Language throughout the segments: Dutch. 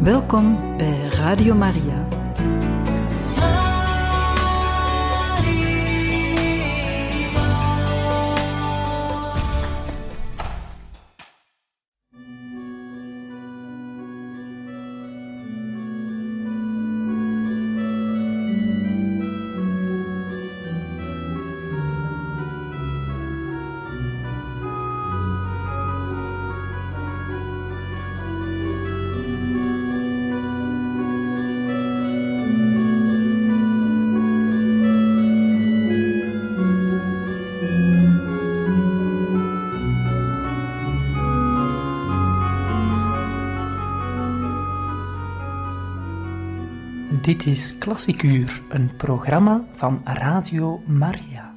Welkom bij Radio Maria. Dit is Klassiek Uur, een programma van Radio Maria.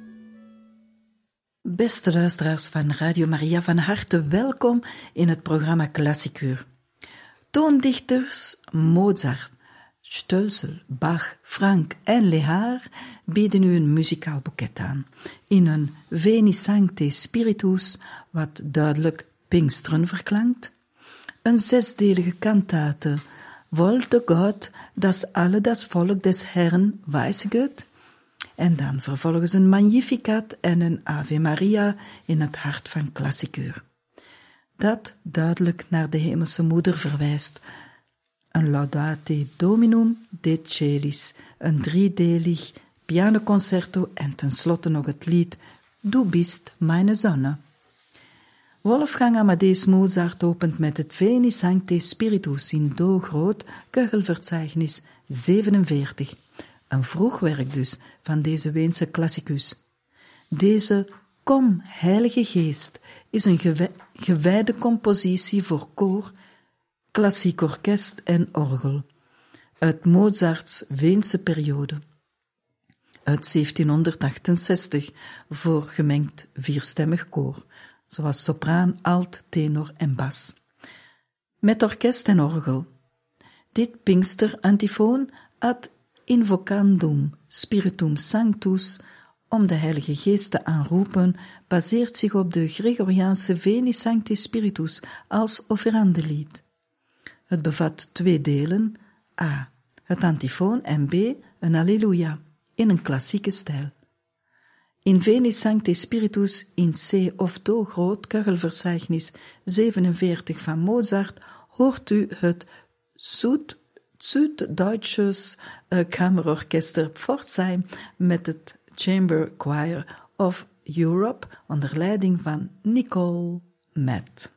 Beste luisteraars van Radio Maria, van harte welkom in het programma Klassiek Uur. Toondichters Mozart, Stölzel, Bach, Franck en Lehár bieden u een muzikaal boeket aan, in een Veni Sancte Spiritus, wat duidelijk Pinksteren verklankt, een 6-delige kantate, Wollte Gott, das alle das Volk des Herrn weisiget? En dan vervolgens een Magnificat en een Ave Maria in het hart van Klassiek Uur. Dat duidelijk naar de Hemelse Moeder verwijst. Een Laudate Dominum de Celis, een 3-delig pianoconcerto en tenslotte nog het lied Du bist meine Sonne. Wolfgang Amadeus Mozart opent met het Veni Sancte Spiritus in Do groot, Köchelverzeichnis 47. Een vroeg werk dus van deze Weense klassicus. Deze Kom, Heilige Geest is een gewijde compositie voor koor, klassiek orkest en orgel, uit Mozarts Weense periode. Uit 1768 voor gemengd 4-stemmig koor, zoals sopraan, alt, tenor en bas. Met orkest en orgel. Dit Pinkster-antifoon ad invocandum spiritum sanctus, om de Heilige Geest te aanroepen, baseert zich op de Gregoriaanse Veni Sancte Spiritus als offerandelied. Het bevat 2 delen, A, het antifoon en B, een Alleluia, in een klassieke stijl. In Veni Sancte Spiritus in C of Do groot, Köchelverzeichnis 47 van Mozart, hoort u het Süddeutsches Kammerorchester Pforzheim met het Chamber Choir of Europe onder leiding van Nicole Matt.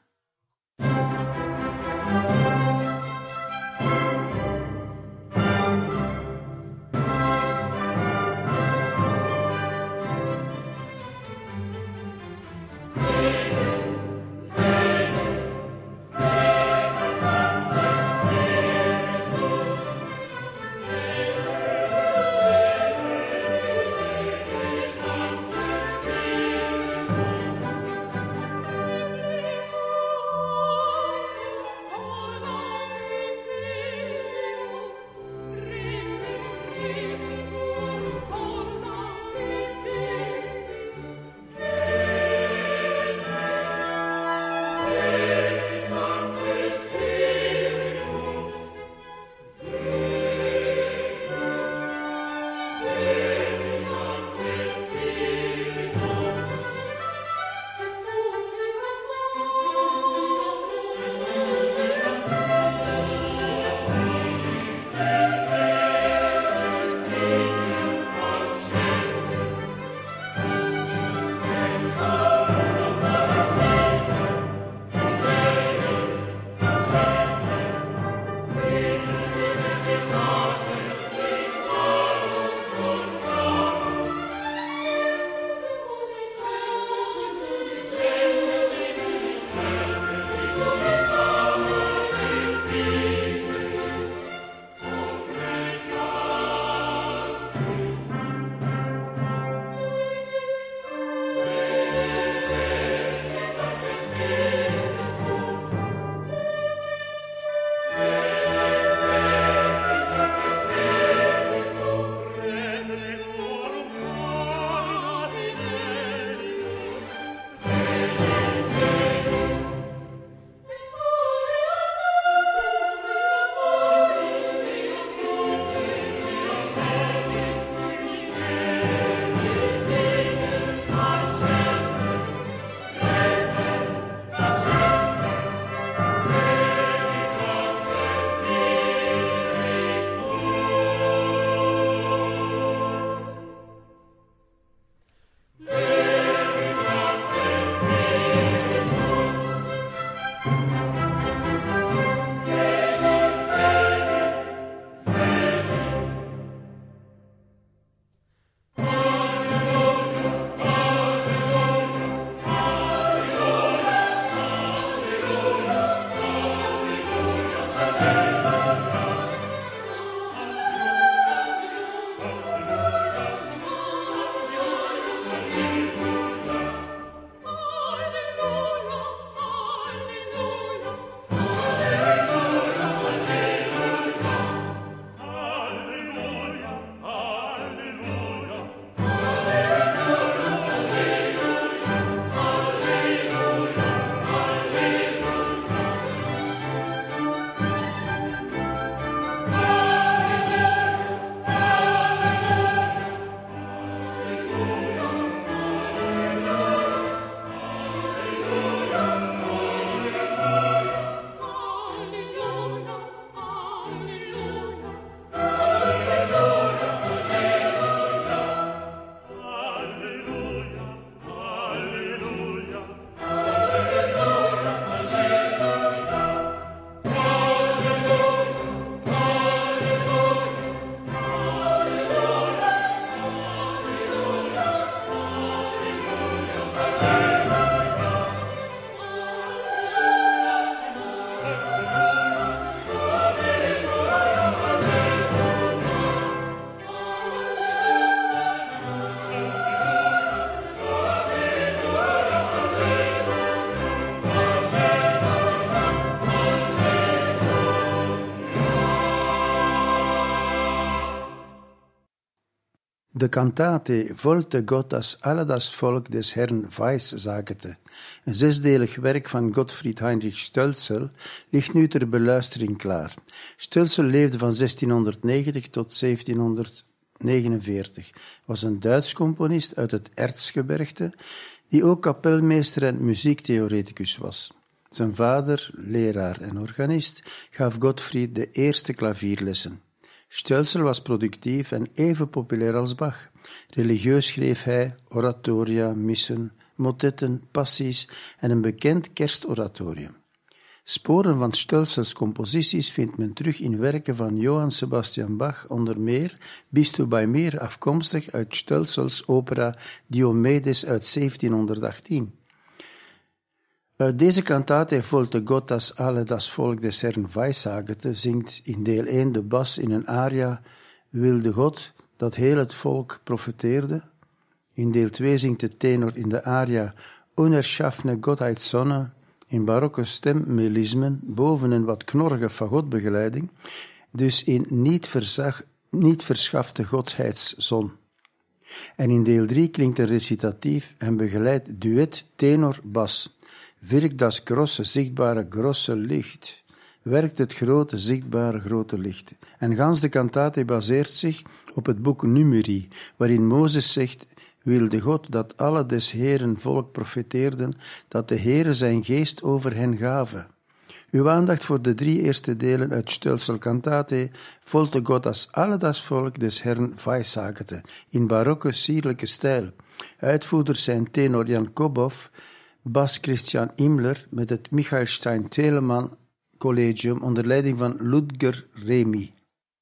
De Kantate Wollte Gott, dass alle das Volk des Herrn weissagete, een zesdelig werk van Gottfried Heinrich Stölzel, ligt nu ter beluistering klaar. Stölzel leefde van 1690 tot 1749, was een Duits componist uit het Erzgebirge, die ook kapelmeester en muziektheoreticus was. Zijn vader, leraar en organist, gaf Gottfried de eerste klavierlessen. Stölzel was productief en even populair als Bach. Religieus schreef hij oratoria, missen, motetten, passies en een bekend kerstoratorium. Sporen van Stölzels composities vindt men terug in werken van Johann Sebastian Bach, onder meer Bist du bei mir, afkomstig uit Stölzels opera Diomedes uit 1718. Uit deze kantate Wollte Gott, dass alle das Volk des Herrn weissagete, zingt in deel 1 de bas in een aria Wilde God dat heel het volk profeteerde. In deel 2 zingt de tenor in de aria Unerschaffene Gottheitssonne in barokke stemmelismen boven een wat knorrige fagotbegeleiding, dus in niet verschafte godheidszon. En in deel 3 klinkt een recitatief en begeleidt duet tenor-bas. Wirkt das grosse, zichtbare, grosse Licht. Werkt het grote, zichtbare, grote licht. En gans de kantate baseert zich op het boek Numeri, waarin Mozes zegt, wilde God dat alle des Heeren volk profeteerden, dat de Heere zijn geest over hen gave. Uw aandacht voor de 3 eerste delen uit Stölzel kantate Wollte Gott, dass alle das Volk des Herrn weissagete, in barokke, sierlijke stijl. Uitvoerders zijn tenor Jan Kobow, bas Christian Imler met het Michael Stein-Telemann Collegium onder leiding van Ludger Remy.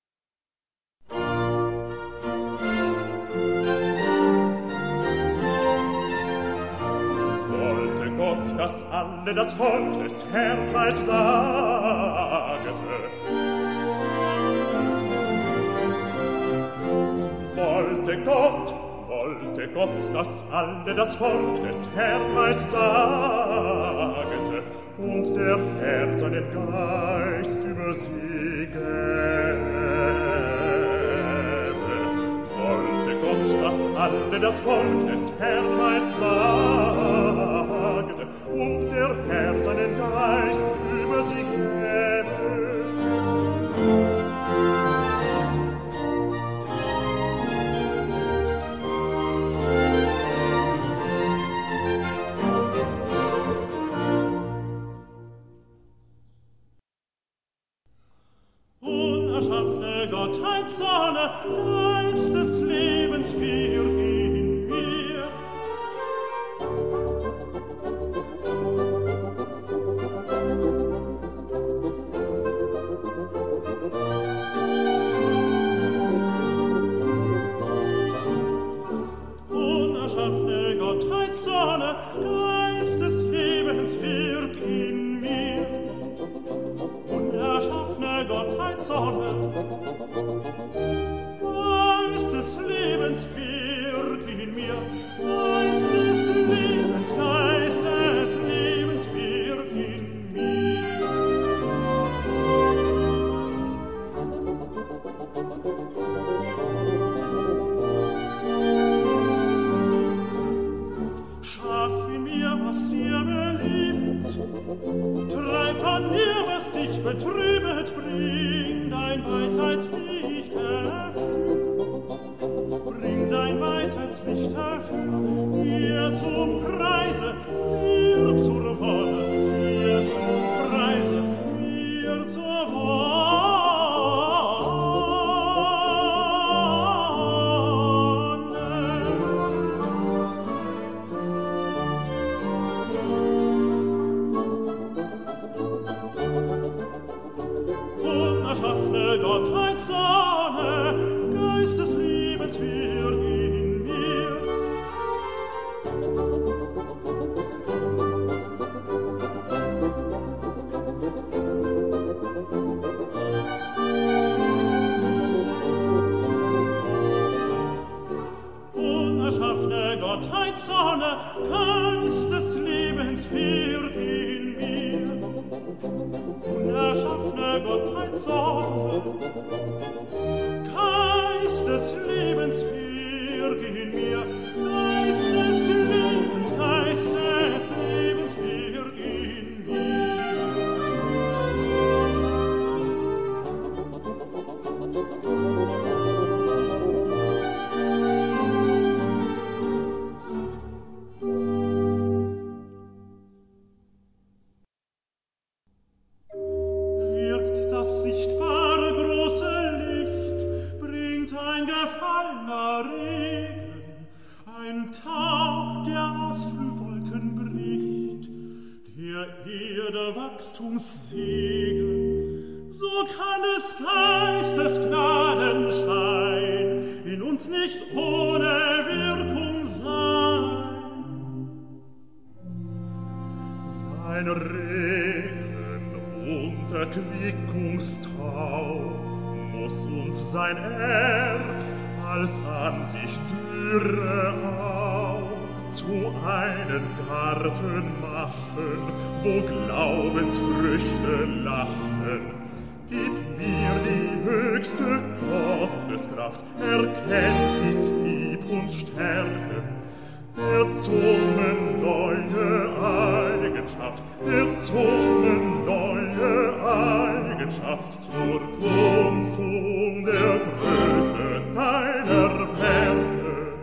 Wollte Gott, dass alle das Volk des Herrn weissagete. Wollte Gott, dass alle das Volk des Herrn weissagete und der Herr seinen Geist über sie gäbe. Wollte Gott, dass alle das Volk des Herrn weissagete und der Herr seinen Geist über sie gäbe. Sonne, Geist des Lebens wirk in mir. Unerschaffene Gottheit, Sonne, Geist des Lebens wirk in mir. Unerschaffene Gottheit, Sonne, Geist des Lebens wirk in mir, Geist des Lebens wirk in mir. Schaff in mir, was dir beliebt, treib von mir, was dich betrübet, bring dein Weisheitslicht hervor. Bring dein Weisheitslicht hervor, mir zum Preise, mir zur Wonne, mir zum Preise, mir zur Wonne. Unerschaffene Gottheit, Sonne, Geist des Lebens wirk in mir. Unerschaffene Gottheit, Sonne, Geist des Lebens wirk in mir. Unerschaffene Gottheit, Sonne, Geist des Lebens wirk wirke in mir. Geist des Lebens, wirke in mir. Wirkt das sichtbare große Licht, bringt ein gefallener Regen, ein Tau, der aus Frühwolken bricht, der Erde Wachstumssegen. So kann des Geistes Gnadenschein in uns nicht ohne Wirkung sein. Sein Regen und Erquickungstau muss uns sein Erb als an sich Dürre au zu einem Garten machen, wo Glaubensfrüchte lachen. Gib mir die höchste Gotteskraft, Erkenntnis, Lieb und Stärke, der Zungen neue Eigenschaft, der Zungen neue Eigenschaft zur Kundtun der Größe deiner Werke.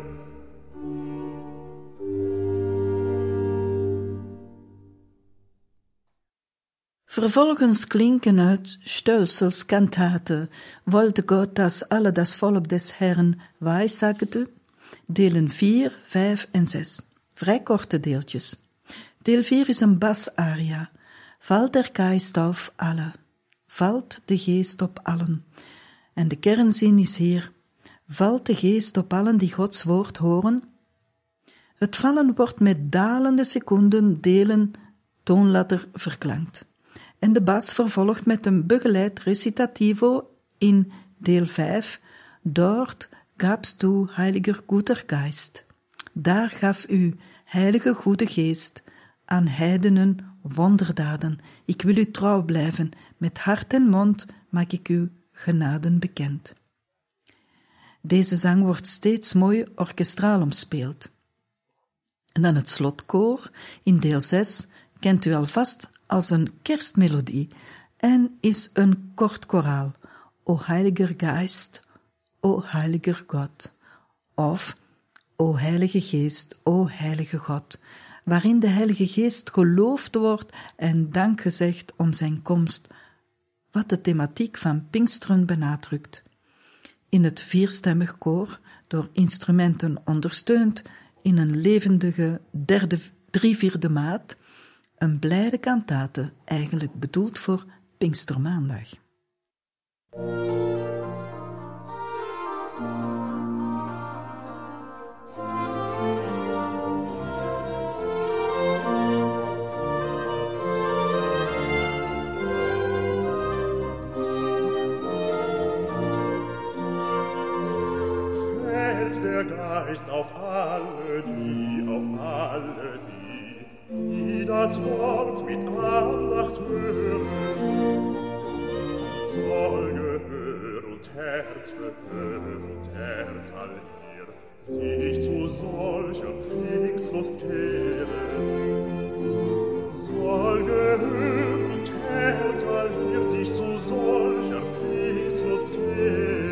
Vervolgens klinken uit Stölzels Kantate wollte Gott, dass alle das Volk des Herrn weissagte, delen 4, 5 en 6. Vrij korte deeltjes. Deel 4 is een basaria. Valt der Geist auf alle. Valt de Geest op allen. En de kernzin is hier: valt de Geest op allen die Gods woord horen? Het vallen wordt met dalende seconden, delen, toonladder verklankt. En de bas vervolgt met een begeleid recitativo in deel 5. Dort gabst du, heiliger guter Geist. Daar gaf u, heilige goede geest, aan heidenen wonderdaden. Ik wil u trouw blijven, met hart en mond maak ik u genaden bekend. Deze zang wordt steeds mooi orkestraal omspeeld. En dan het slotkoor in deel 6 kent u alvast als een kerstmelodie en is een kort koraal. O heiliger Geist, o heiliger God. Of O Heilige Geest, o Heilige God, waarin de Heilige Geest geloofd wordt en dank gezegd om zijn komst, wat de thematiek van Pinksteren benadrukt. In het vierstemmig koor, door instrumenten ondersteund, in een levendige 3/4 maat, een blijde kantate, eigenlijk bedoeld voor Pinkstermaandag. Der Geist auf alle die das Wort mit Andacht hören. Soll Gehör und Herz all hier sich zu solcher Pfingstlust kehren. Soll Gehör und Herz all hier sich zu solcher Pfingstlust kehren.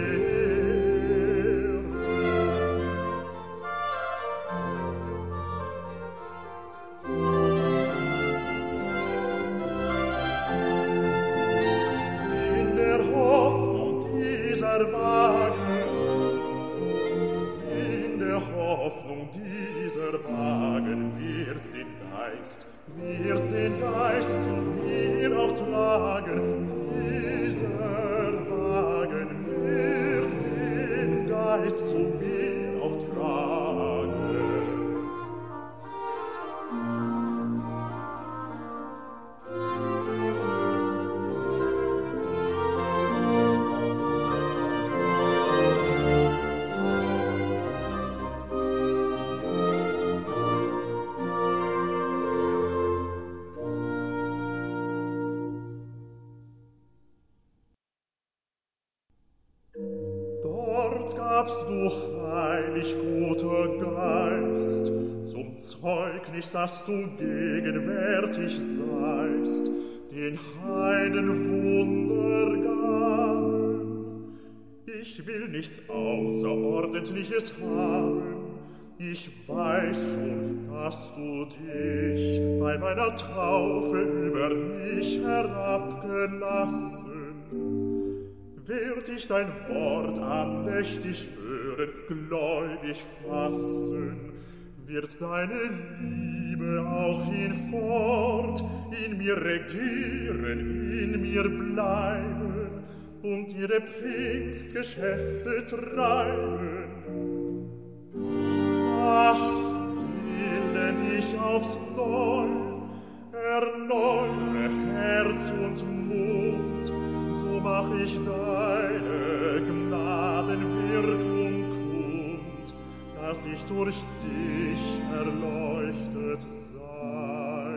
In der Hoffnung dieser Wagen wird den Geist zu mir auch tragen. Dieser Wagen wird den Geist zu mir auch tragen. Wort gabst du, heilig guter Geist, zum Zeugnis, dass du gegenwärtig seist, den Heiden Wunder gaben. Ich will nichts Außerordentliches haben, ich weiß schon, dass du dich bei meiner Taufe über mich herabgelassen. Wird ich dein Wort andächtig hören, gläubig fassen, wird deine Liebe auch hinfort in mir regieren, in mir bleiben und ihre Pfingstgeschäfte treiben. Ach, willen ich aufs Neu, erneuere Herz und Mund, so mach ich deine Gnadenwirkung kund, dass ich durch dich erleuchtet sei.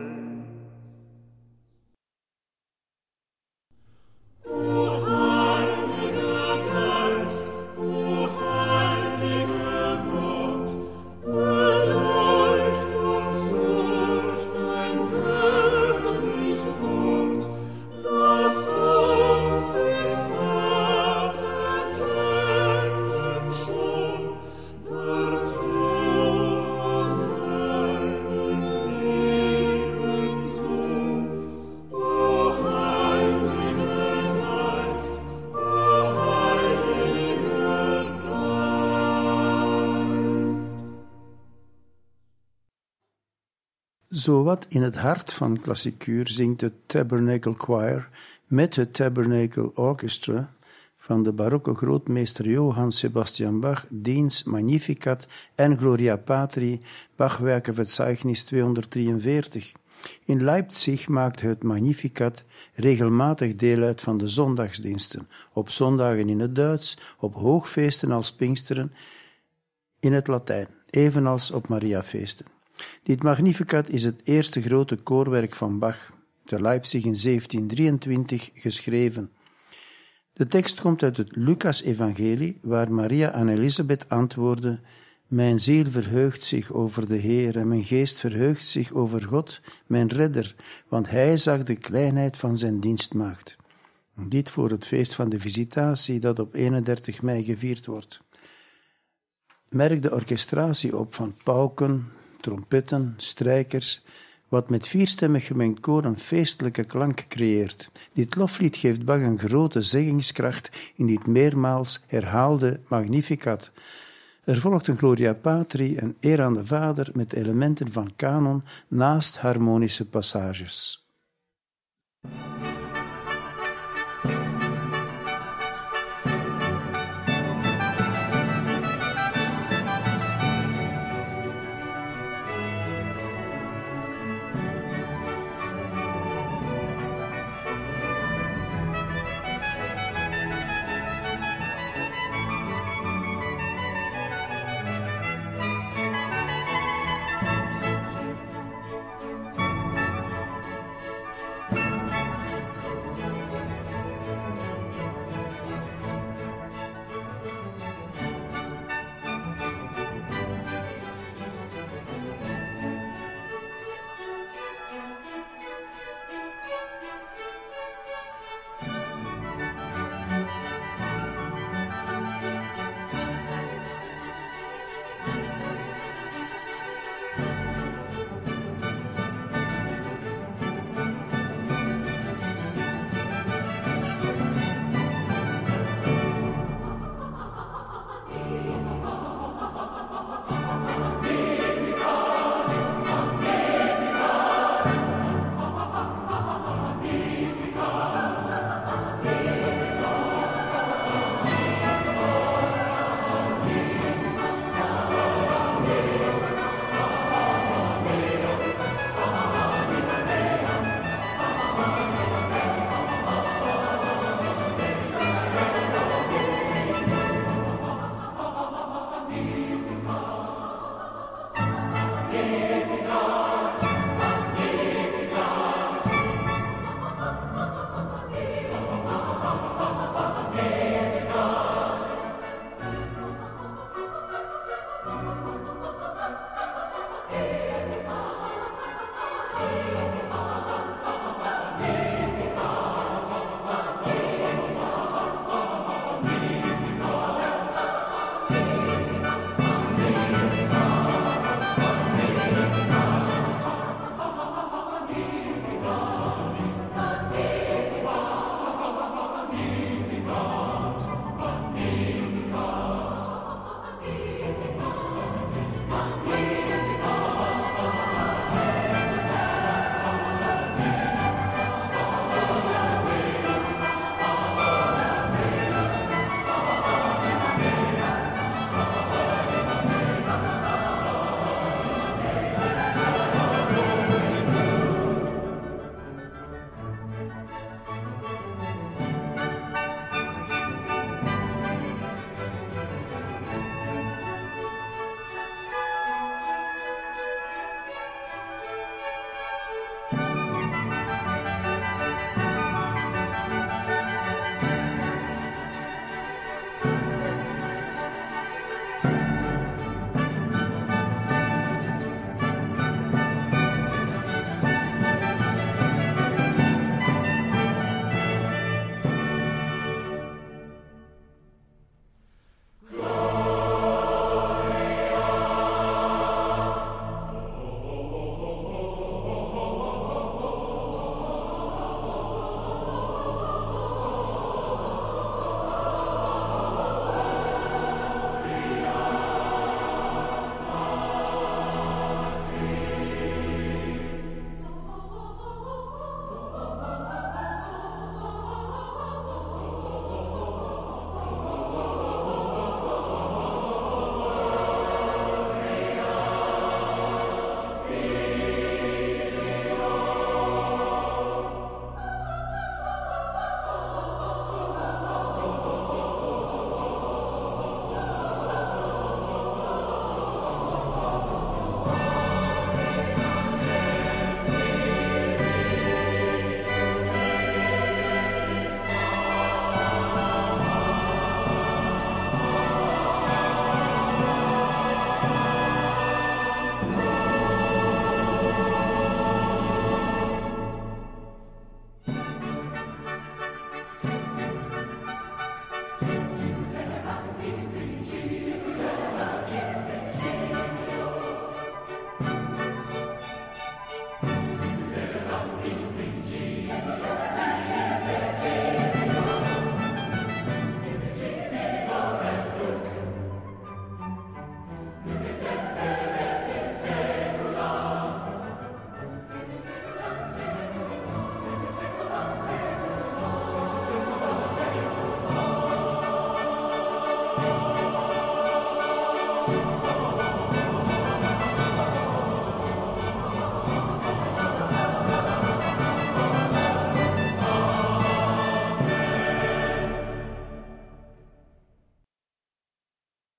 O Heiliger Geist, o Heiliger Gott, beleucht uns durch dein göttlich Wort, lass uns den Vater kennen schon, dazu aus seinem Ebensohn. O Heiliger Geist, o Heiliger Geist. Zowat in het hart van klassikuur zingt het Tabernacle Choir met het Tabernacle Orchestra van de barokke grootmeester Johann Sebastian Bach diens Magnificat en Gloria Patri, Bachwerkenverzeichnis 243. In Leipzig maakt het Magnificat regelmatig deel uit van de zondagsdiensten, op zondagen in het Duits, op hoogfeesten als Pinksteren in het Latijn, evenals op Mariafeesten. Dit Magnificat is het eerste grote koorwerk van Bach, te Leipzig in 1723 geschreven. De tekst komt uit het Lucas-evangelie, waar Maria aan Elisabeth antwoordde: Mijn ziel verheugt zich over de Heer en mijn geest verheugt zich over God, mijn redder, want hij zag de kleinheid van zijn dienstmaagd. Dit voor het feest van de Visitatie, dat op 31 mei gevierd wordt. Merk de orchestratie op van pauken, trompetten, strijkers, wat met vierstemmig gemengd koor een feestelijke klank creëert. Dit loflied geeft Bach een grote zeggingskracht in dit meermaals herhaalde Magnificat. Er volgt een Gloria Patri, een eer aan de Vader, met elementen van kanon naast harmonische passages.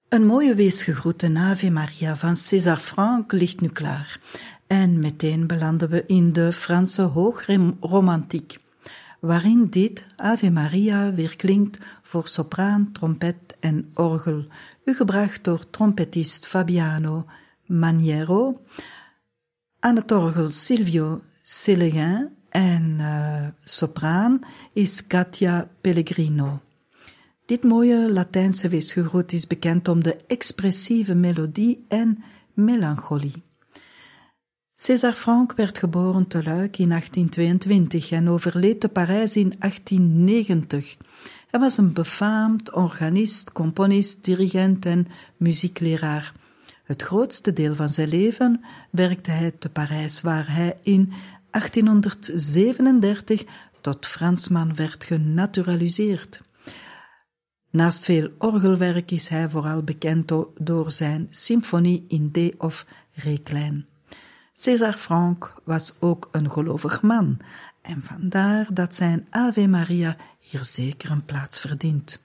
Een mooie weesgegroete Ave Maria van César Franck ligt nu klaar. En meteen belanden we in de Franse hoogromantiek, waarin dit Ave Maria weerklinkt voor sopraan, trompet en orgel, gebracht door trompetist Fabiano Maniero, aan het orgel Silvio Célegin en sopraan is Katia Pellegrino. Dit mooie Latijnse weesgegroet is bekend om de expressieve melodie en melancholie. César Franck werd geboren te Luik in 1822 en overleed te Parijs in 1890. Hij was een befaamd organist, componist, dirigent en muziekleraar. Het grootste deel van zijn leven werkte hij te Parijs, waar hij in 1837 tot Fransman werd genaturaliseerd. Naast veel orgelwerk is hij vooral bekend door zijn symfonie in D of Ré klein. César Franck was ook een gelovig man en vandaar dat zijn Ave Maria hier zeker een plaats verdient.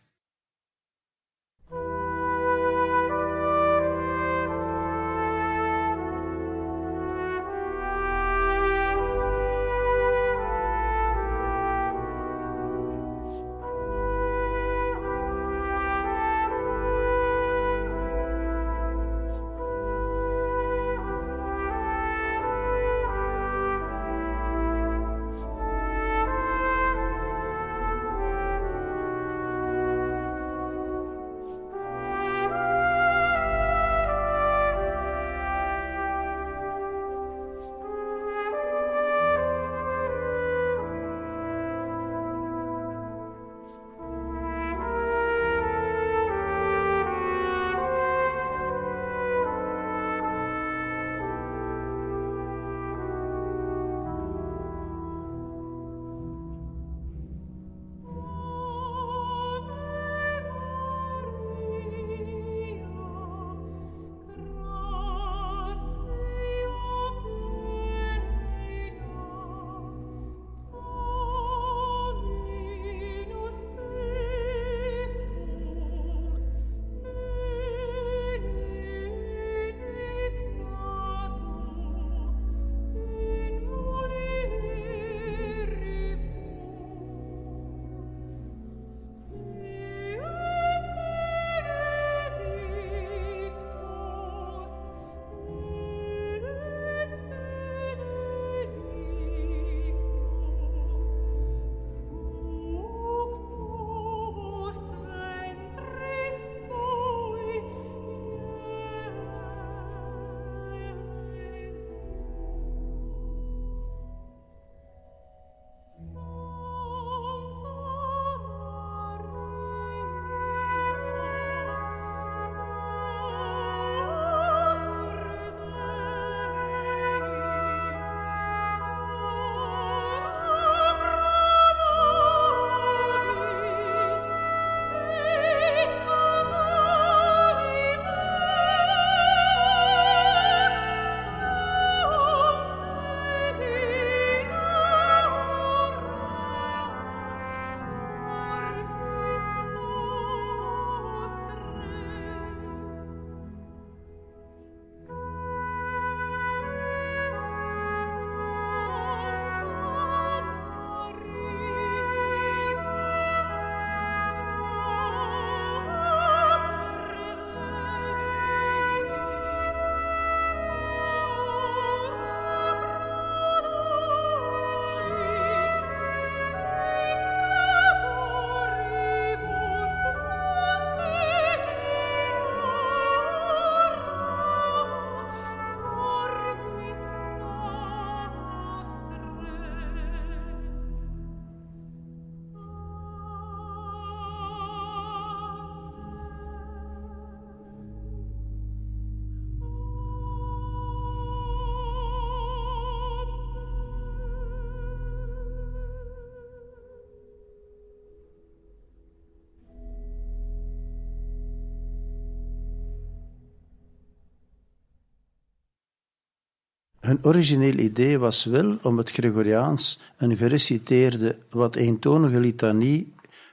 Hun origineel idee was wel om het Gregoriaans, een gereciteerde, wat eentonige litanie,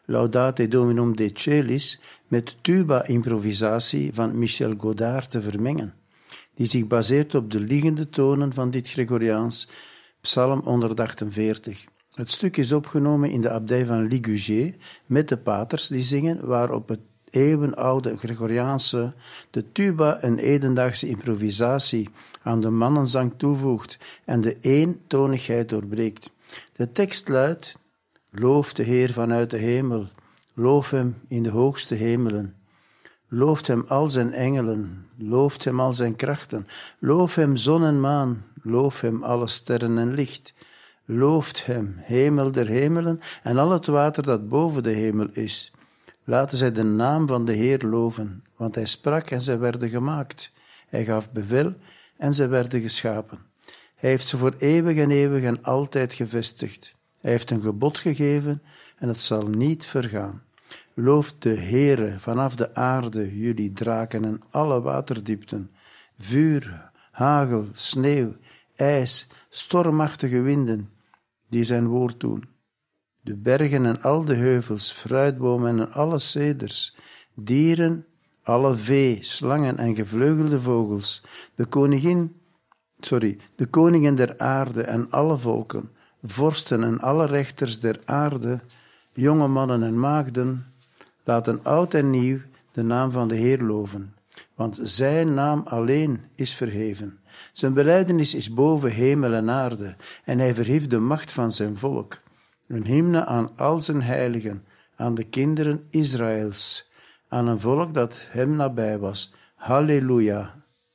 Laudate Dominum de Celis met tuba-improvisatie van Michel Godard te vermengen, die zich baseert op de liggende tonen van dit Gregoriaans, Psalm 148. Het stuk is opgenomen in de abdij van Ligugé met de paters die zingen, waarop het eeuwenoude Gregoriaanse de tuba een hedendaagse improvisatie aan de mannenzang toevoegt en de eentonigheid doorbreekt. De tekst luidt: Loof de Heer vanuit de hemel, loof hem in de hoogste hemelen. Looft hem al zijn engelen, looft hem al zijn krachten, loof hem zon en maan, loof hem alle sterren en licht. Looft hem, hemel der hemelen en al het water dat boven de hemel is. Laten zij de naam van de Heer loven, want hij sprak en zij werden gemaakt. Hij gaf bevel en zij werden geschapen. Hij heeft ze voor eeuwig en altijd gevestigd. Hij heeft een gebod gegeven en het zal niet vergaan. Looft de Heere vanaf de aarde, jullie draken en alle waterdiepten. Vuur, hagel, sneeuw, ijs, stormachtige winden, die zijn woord doen. De bergen en al de heuvels, fruitbomen en alle ceders, dieren, alle vee, slangen en gevleugelde vogels, de koningen der aarde en alle volken, vorsten en alle rechters der aarde, jonge mannen en maagden, laten oud en nieuw de naam van de Heer loven, want zijn naam alleen is verheven. Zijn belijdenis is boven hemel en aarde, en hij verhieft de macht van zijn volk. Een hymne aan al zijn heiligen, aan de kinderen Israëls, aan een volk dat hem nabij was. Halleluja.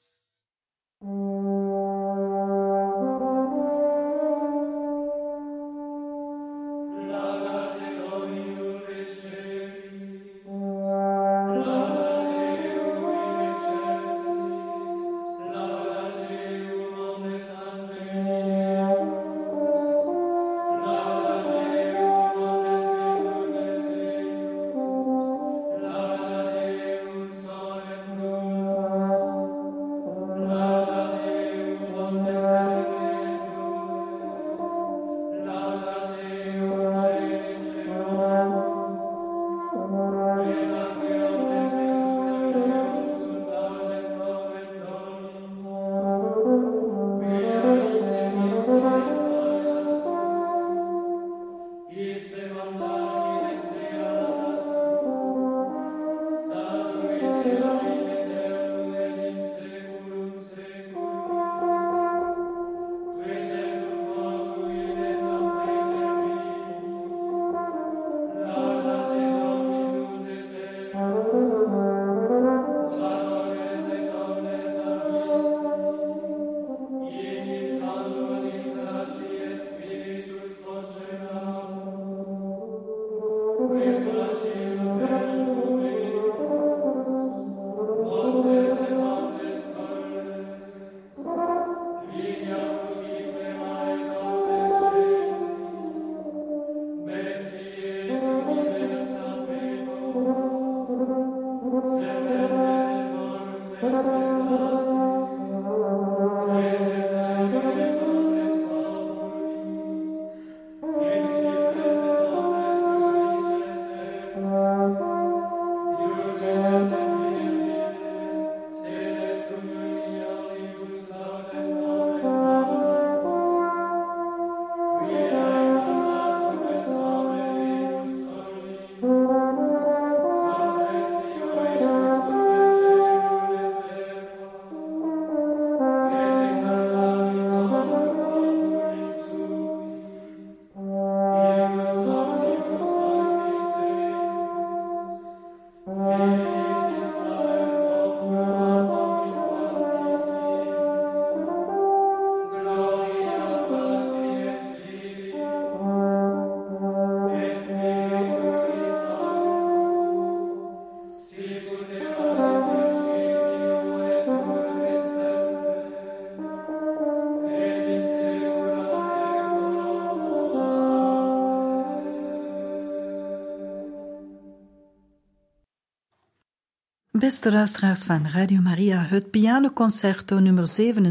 Beste luisteraars van Radio Maria, het pianoconcerto nummer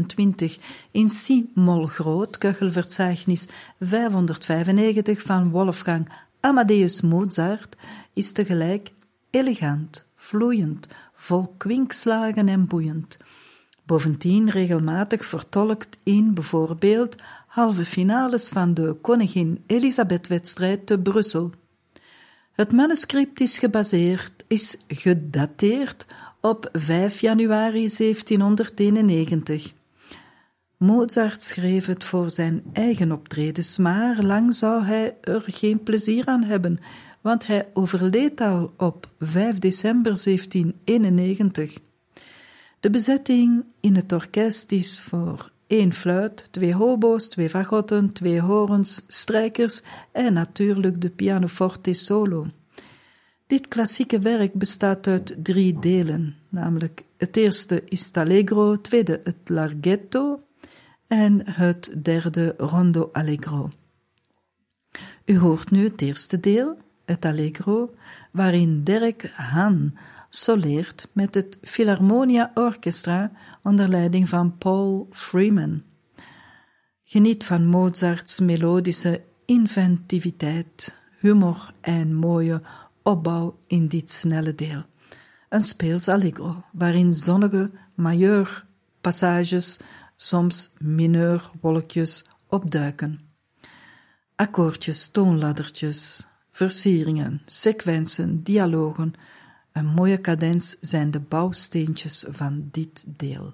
27 in Si-mol groot, Köchelverzeichnis 595 van Wolfgang Amadeus Mozart is tegelijk elegant, vloeiend, vol kwinkslagen en boeiend. Bovendien regelmatig vertolkt in bijvoorbeeld halve finales van de Koningin Elisabeth-wedstrijd te Brussel. Het manuscript is gedateerd op 5 januari 1791. Mozart schreef het voor zijn eigen optredens, maar lang zou hij er geen plezier aan hebben, want hij overleed al op 5 december 1791. De bezetting in het orkest is voor 1 fluit, 2 hobo's, 2 fagotten, 2 horens, strijkers en natuurlijk de pianoforte solo. Dit klassieke werk bestaat uit 3 delen, namelijk het eerste is het allegro, het tweede het larghetto en het derde rondo allegro. U hoort nu het eerste deel, het allegro, waarin Derek Hahn soleert met het Philharmonia Orchestra onder leiding van Paul Freeman. Geniet van Mozarts melodische inventiviteit, humor en mooie opbouw in dit snelle deel. Een speels allegro, waarin zonnige majeur passages, soms mineur wolkjes opduiken. Akkoordjes, toonladdertjes, versieringen, sequenzen, dialogen, een mooie cadens zijn de bouwsteentjes van dit deel.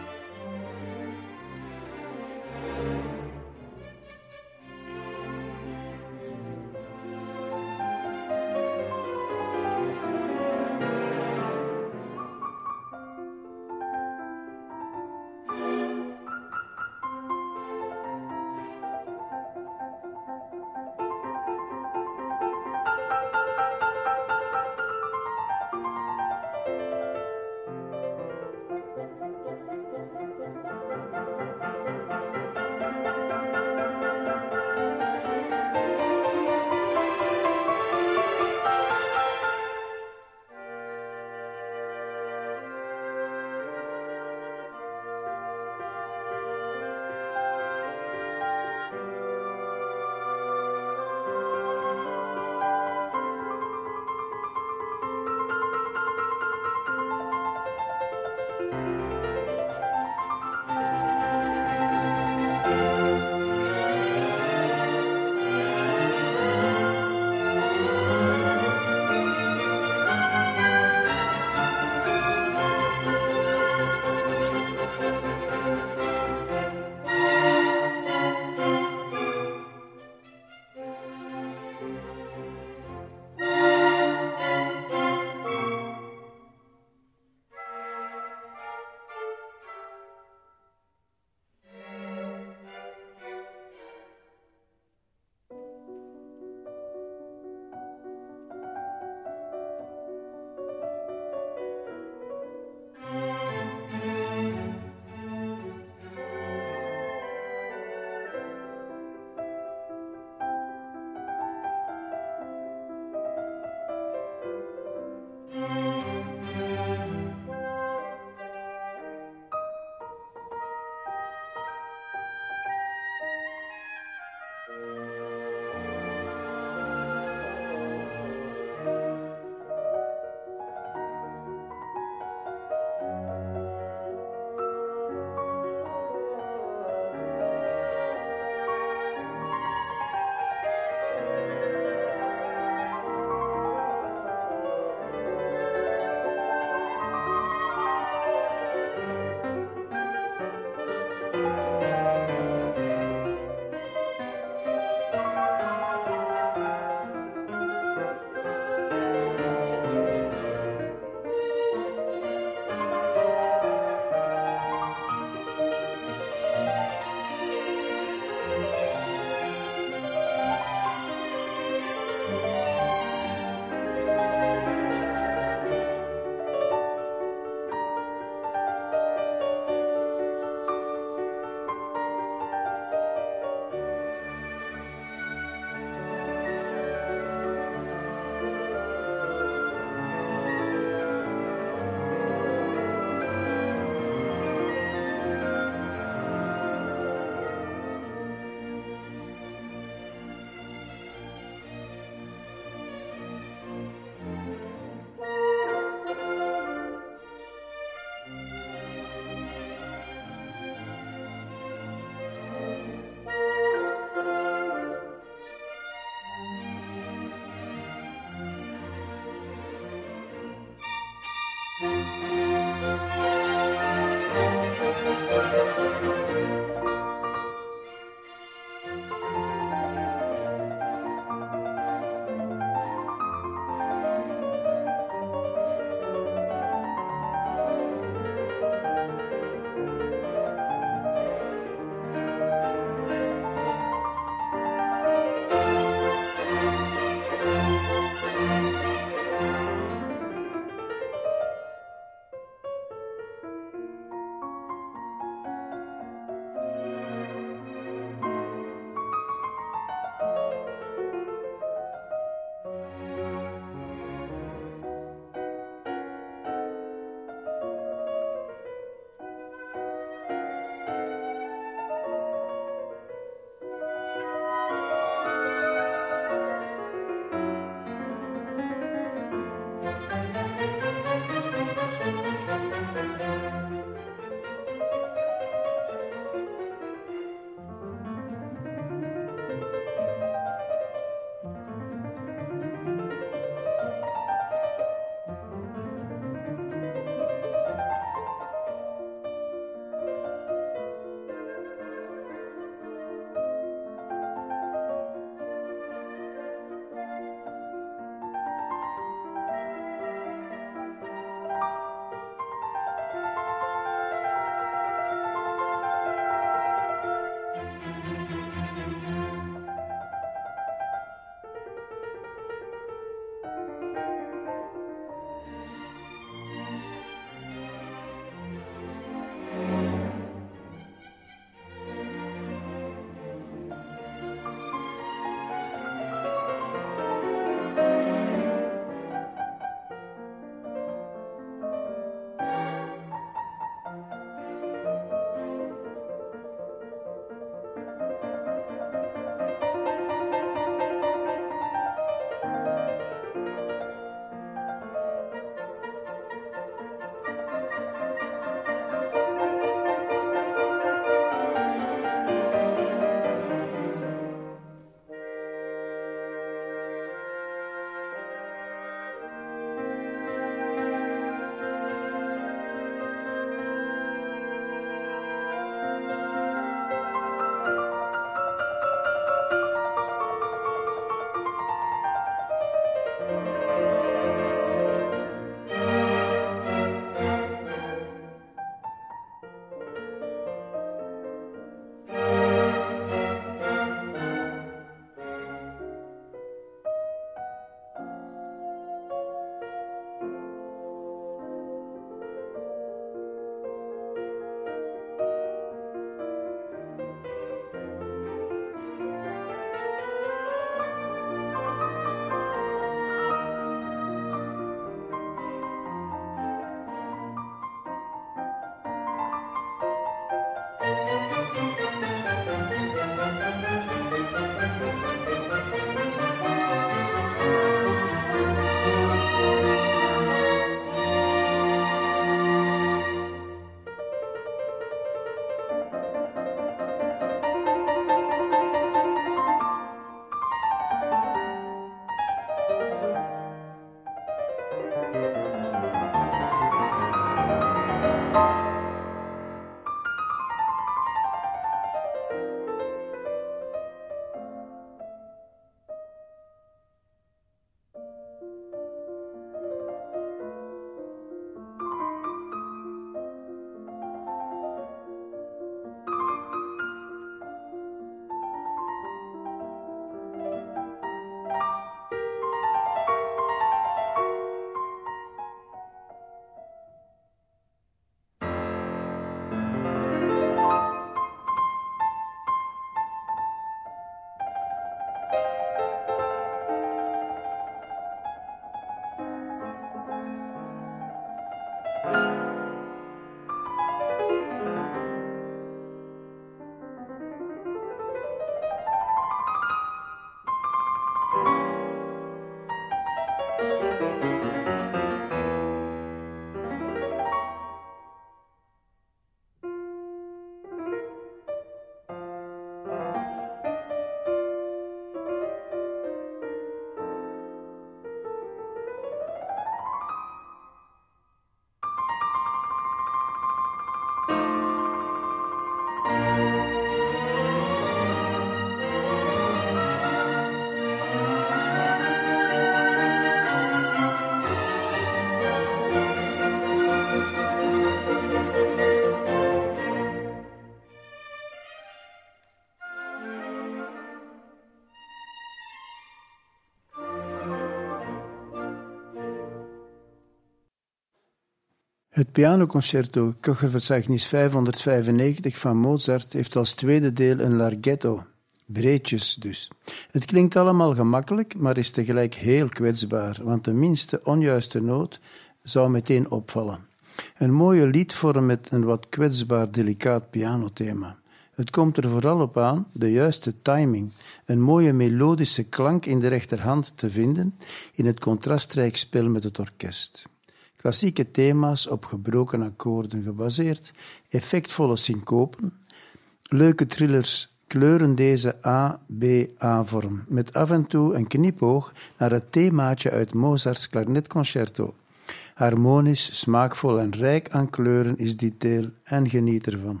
Het pianoconcerto Köcherverzeichnis 595 van Mozart heeft als tweede deel een larghetto, breetjes dus. Het klinkt allemaal gemakkelijk, maar is tegelijk heel kwetsbaar, want de minste onjuiste noot zou meteen opvallen. Een mooie liedvorm met een wat kwetsbaar delicaat pianothema. Het komt er vooral op aan de juiste timing, een mooie melodische klank in de rechterhand te vinden in het contrastrijk spel met het orkest. Klassieke thema's op gebroken akkoorden gebaseerd, effectvolle syncopen, leuke thrillers kleuren deze A-B-A-vorm, met af en toe een knipoog naar het themaatje uit Mozarts Klarnetconcerto. Harmonisch, smaakvol en rijk aan kleuren is dit deel en geniet ervan.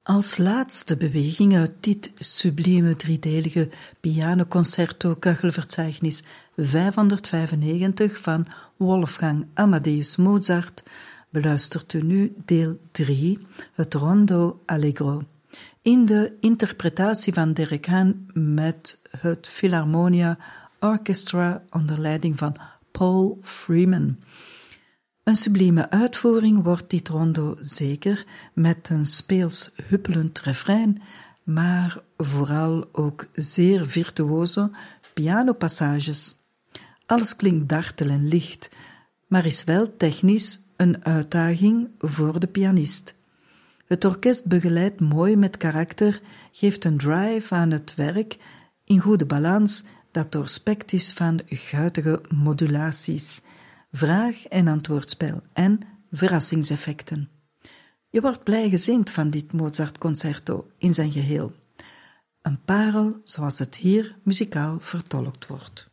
Als laatste beweging uit dit sublieme driedelige pianoconcerto Köchelverzeichnis 595 van Wolfgang Amadeus Mozart beluistert u nu deel 3, het Rondo Allegro, in de interpretatie van Derek Hahn met het Philharmonia Orchestra onder leiding van Paul Freeman. Een sublieme uitvoering wordt dit rondo zeker met een speels huppelend refrein, maar vooral ook zeer virtuoze pianopassages. Alles klinkt dartel en licht, maar is wel technisch een uitdaging voor de pianist. Het orkest begeleidt mooi met karakter, geeft een drive aan het werk in goede balans dat doorspekt is van guitige modulaties, vraag- en antwoordspel en verrassingseffecten. Je wordt blijgezind van dit Mozart-concerto in zijn geheel. Een parel zoals het hier muzikaal vertolkt wordt.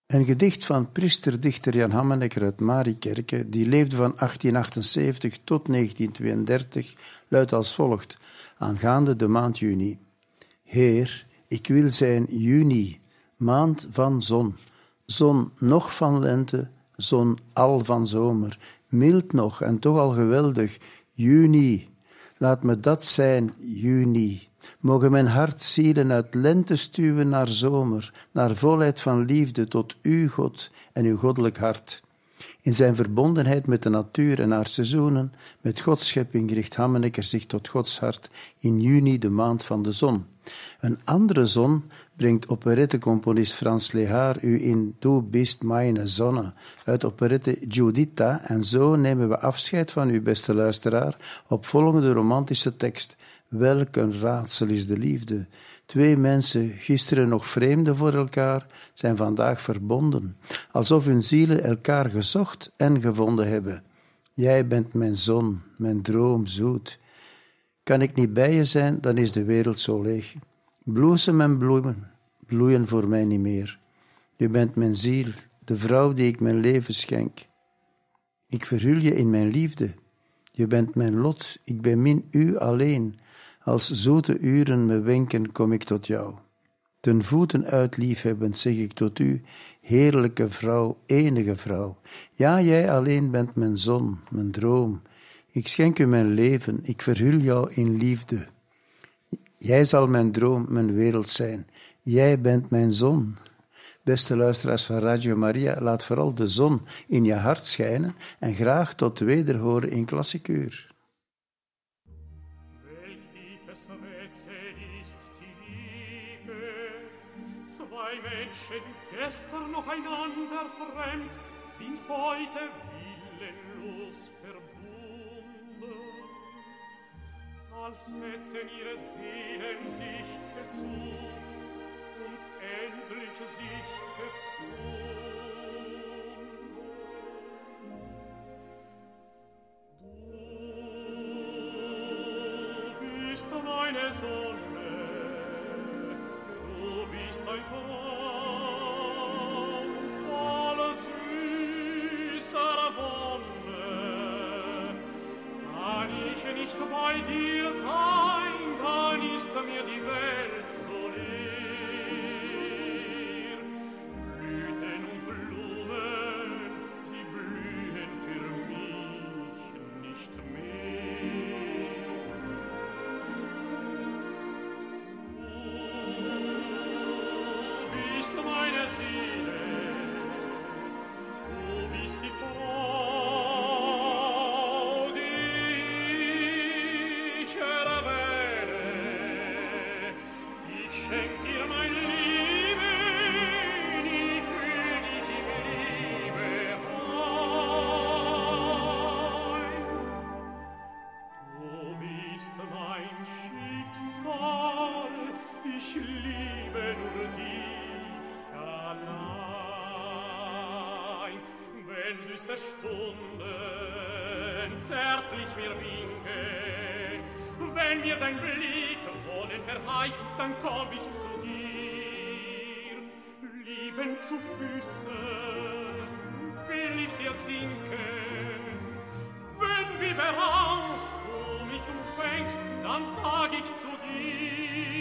Een gedicht van priesterdichter Jan Hammenecker uit Mariekerke, die leefde van 1878 tot 1932, luidt als volgt, aangaande de maand juni. Heer, ik wil zijn juni, maand van zon, zon nog van lente, zon al van zomer, mild nog en toch al geweldig, juni. Laat me dat zijn, juni. Mogen mijn hart zielen uit lente stuwen naar zomer, naar volheid van liefde tot u, God, en uw goddelijk hart. In zijn verbondenheid met de natuur en haar seizoenen, met Gods schepping richt Hammenecker zich tot Gods hart in juni, de maand van de zon. Een andere zon brengt operettecomponist Franz Lehár u in Du bist meine Sonne uit operette Giuditta en zo nemen we afscheid van u, beste luisteraar, op volgende romantische tekst. Welk een raadsel is de liefde. Twee mensen, gisteren nog vreemden voor elkaar, zijn vandaag verbonden, alsof hun zielen elkaar gezocht en gevonden hebben. Jij bent mijn zon, mijn droom zoet. Kan ik niet bij je zijn, dan is de wereld zo leeg. Bloesem en bloemen bloeien voor mij niet meer. Je bent mijn ziel, de vrouw die ik mijn leven schenk. Ik verhul je in mijn liefde. Je bent mijn lot, ik bemin u alleen. Als zoete uren me wenken, kom ik tot jou. Ten voeten uit liefhebbend zeg ik tot u, heerlijke vrouw, enige vrouw. Ja, jij alleen bent mijn zon, mijn droom. Ik schenk u mijn leven, ik verhul jou in liefde. Jij zal mijn droom, mijn wereld zijn. Jij bent mijn zon. Beste luisteraars van Radio Maria, laat vooral de zon in je hart schijnen en graag tot wederhoren in Klassikuur. Zwei Menschen, gestern noch einander fremd, sind heute willenlos verbunden, als hätten ihre Seelen sich gesucht und endlich sich gefunden. Du bist meine Sonne, du bist ein Traum voller süßer Wonne. Kann ich nicht bei dir sein, dann ist mir die Welt so leer. Blüten und Blumen, sie blühen für mich nicht mehr. Du bist meine Seele, du bist die Frau, die ich erwähle. Ich schenk dir mein Leben, ich will dich in Liebe ein. Du bist mein Schicksal, ich liebe nur dich allein. Wenn süße Stunden zärtlich mir winken, wenn mir dein Blick Wonnen verheißt, dann komm ich zu dir. Liebend zu Füßen will ich dir sinken. Wenn wie berauscht du mich umfängst, dann sag ich zu dir.